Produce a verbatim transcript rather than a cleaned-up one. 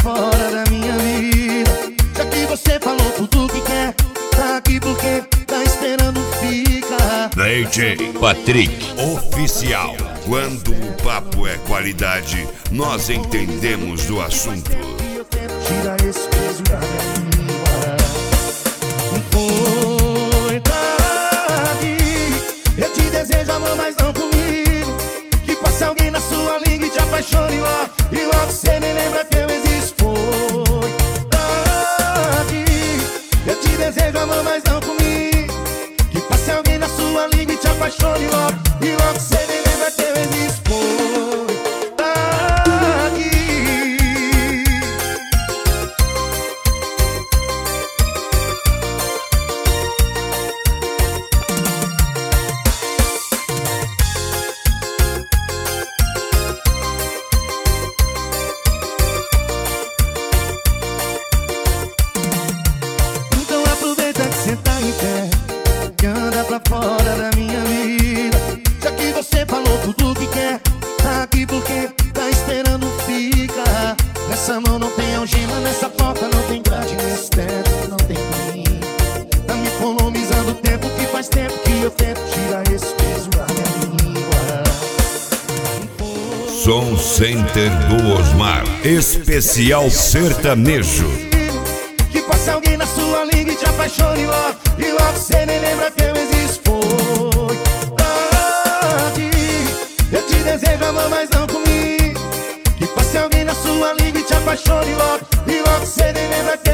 fora da minha vida. Já que você falou tudo que quer, tá aqui porque tá esperando fica. D J Patrick Oficial. Quando o papo é qualidade, nós entendemos do assunto. Tira esse peso da minha língua. Foi tarde. Eu te desejo amor, mas não comigo. Que passe alguém na sua língua e te apaixone logo. E logo cê nem lembra que eu existo. Foi tarde. Eu te desejo amor, mas não comigo. Que passe alguém na sua língua e te apaixone logo. E logo cê nem lembra que eu existo. Foi tarde. Então aproveita que cê tá em pé, que anda pra fora da minha vida. Já que você falou tudo que quer, tá aqui porque tá esperando fica. Nessa mão não tem algema, nessa porta não tem grade, nesse teto não tem fim. Tá me economizando o tempo que faz tempo que eu tento tirar esse peso da minha língua. Som Center do Osmar. Especial sertanejo. Que passe alguém na sua língua e te apaixone logo. E logo cê nem lembra que eu existo. Foi tarde. Eu te desejo amor, mas não comigo. Que passe alguém na sua língua e te apaixone logo. E logo cê nem lembra que